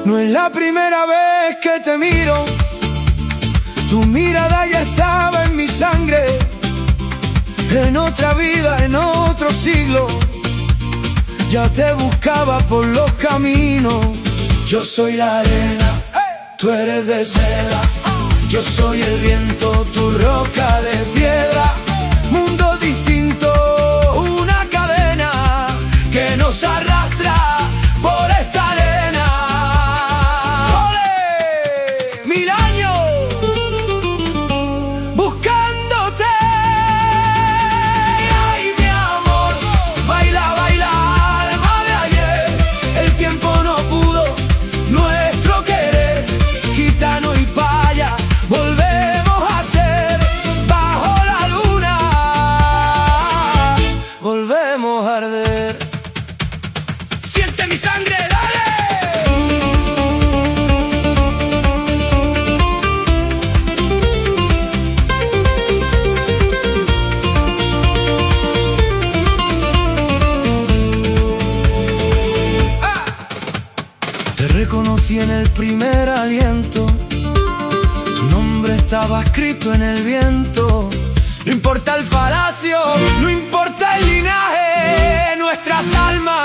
No es la primera vez que te miro, tu mirada ya estaba en mi sangre. En otra vida, en otro siglo, ya te buscaba por los caminos. Yo soy la arena, tú eres de seda. Yo soy el viento, tu roca de piedra. Mundo distinto, una cadena que nos arrastra por esta arena. ¡Ole! 1000 años buscándote. Ay, mi amor, baila, baila, alma de ayer. El tiempo no pudo nuestro querer. Gitano y paya volvemos a ser. Bajo la luna volvemos a arder. Siente mi sangre, dale. Te reconocí en el primer aliento. Tu nombre estaba escrito en el viento. No importa el palacio, no importa el linaje, nuestras almas